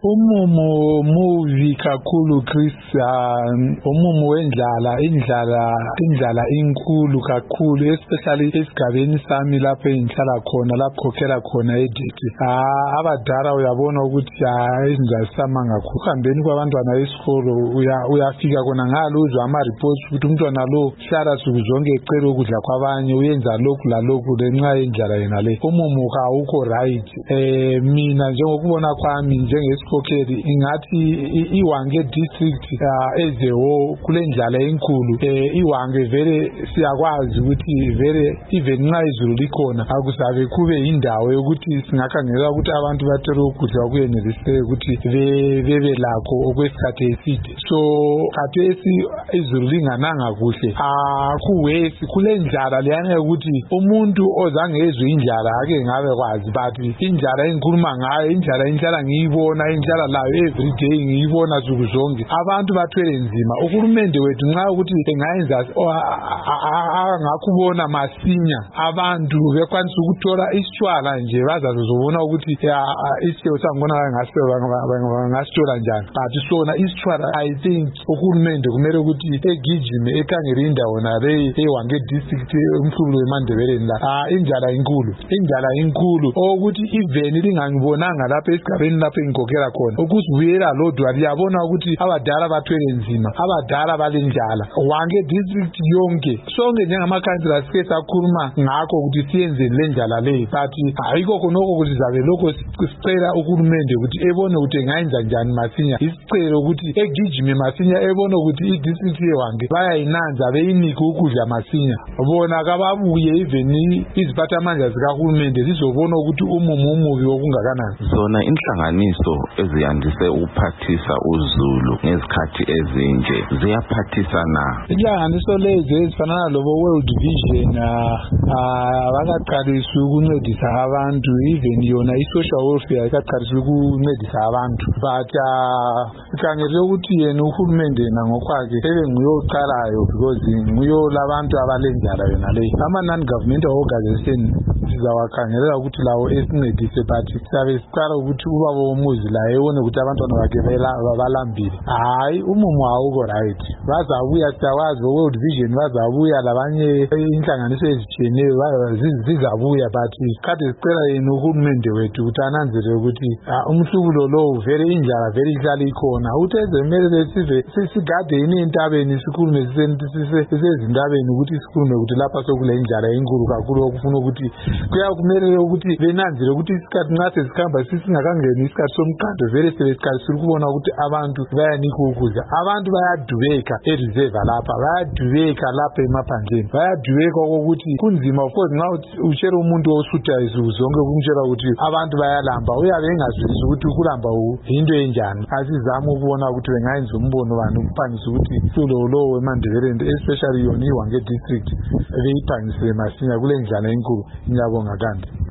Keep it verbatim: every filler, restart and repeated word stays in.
Umumo movie kakhulu Chris, uh, umumo wendlala indlala indlala inkulu kakhulu, especially esigabeni sami lapho engihlala khona, lapho khokhela khona edithi. Ah abadala uyabona ukuthi izindasama ngakhulu kuhambeni kwabantwana esikolo uyafika kona ngalo uzwa ama reports ukuthi umntwana lo hlala suku zonke ecela ukudla kwabanye, uyenza lokhu la lokhu lenxa endlala yena le. Umumo awukho right. Eh mina njengokubona kwami njengesikolo ingathi iWange district ezeho kule ndlala enkulu iWange vele siyakwazi ukuthi vele even nxa izulu likhona akusabe kube indawo yokuthi singakhangela ukuthi abantu bathele ukudla kuyenelise ukuthi bebe lakho okwesikhathi eside. So khathesi izulu lingananga kuhle akuwesi kule ndlala leyana ukuthi umuntu ozange ezwe indlala ake ngabe kwazi, but indlala engikhuluma ngayo indlala inhlala ngiyibona indlala layo every day ngiyibona zuku zonke. Abantu bathwele nzima. Uhulumende wethu nxa ukuthi engayenza angakubona masinya abantu bekwanisa ukuthola isitshwala nje bazazobona ukuthi isitshwala sangibona ngasithola njani, but sona isitshwala I think uhulumende kumele ukuthi egijime ekhangele indawo nale eWange district umhlubulo weMandebeleni la. Ah indlala inkulu indlala inkulu ukuthi even lingangibonanga lapha esigabeni lapha engikhokhela khona ukusibuyela lodwa liyabona ukuthi abadala bathwele nzima, abadala balendlala. Wange district yonke sonke njengamakhansila sike sakhuluma ngakho ukuthi siyenze le ndlala le, but ayikho khonoko ukuthi zabe lokho sicela uhulumende ukuthi ebone ukuthi engayenza njani masinya, isicelo ukuthi egijime masinya ebone ukuthi idistrict yeWange bayayinanza beyinike ukudla masinya. Bona kababuye even iziphathamandla zikahulumende zizobona ukuthi umumo umubi okungakanani. Zona inhlanganiso eziyandise ukuphathisa uZulu ngezikhathi ezinje ziyaphathisa na? Inhlanganiso lezi ezifana lobo World Vision abakaqalisa ukuncedisa abantu, even yona i-social welfare ikaqalisa ukuncedisa abantu, but ikhangele ukuthi yena uhulumende nangokwakhe ebe nguyoqalayo because nguyo labantu abalendlala yona le. Ama non-governmental organization sizawakhangelela ukuthi lawo esincedise, but siyabe siqala ukuthi ubaba womuzi la ebone ukuthi abantwana bakhe balambile. Hayi umumo awukho right. Bazabuya siyawazi World Vision bazabuya labanye inhlanganiso ezitshiyeneyo zizabuya, but kade sicela yena uhulumende wethu ukuthi ananzele ukuthi umhlubulo lo vele indlala vele ihlala ikhona. Uthezemele sive sisigade inentabeni sikhulume sisezindabeni ukuthi sikhulume ukuthi lapha sokule indlala enkulu kakhulu okufuna ukuthi kuyakumele ukuthi benanzele ukuthi isikhathi nxa sesikhamba sisingakangeni isikhathi somqando vele sebesikhathi sikubona ukuthi abantu bayanika ukudla. Abantu bayadubeka ereserve lapha, bayadubeka lapha emaphandleni, bayadubeka ukuthi kunzima. Of course nxa utshela umuntu osutha izuku zonke kumtshela ukuthi abantu bayalamba, uyabe engazwisisi ukuthi ukulamba into enjani. Asizama ukubona ukuthi bengayenza umbono bani ukuphangisa ukuthi kulo lo weMandebeleni especially yona iWange district beyiphangise masinya kule ndlala enkulu. Ngiyabonga kanti.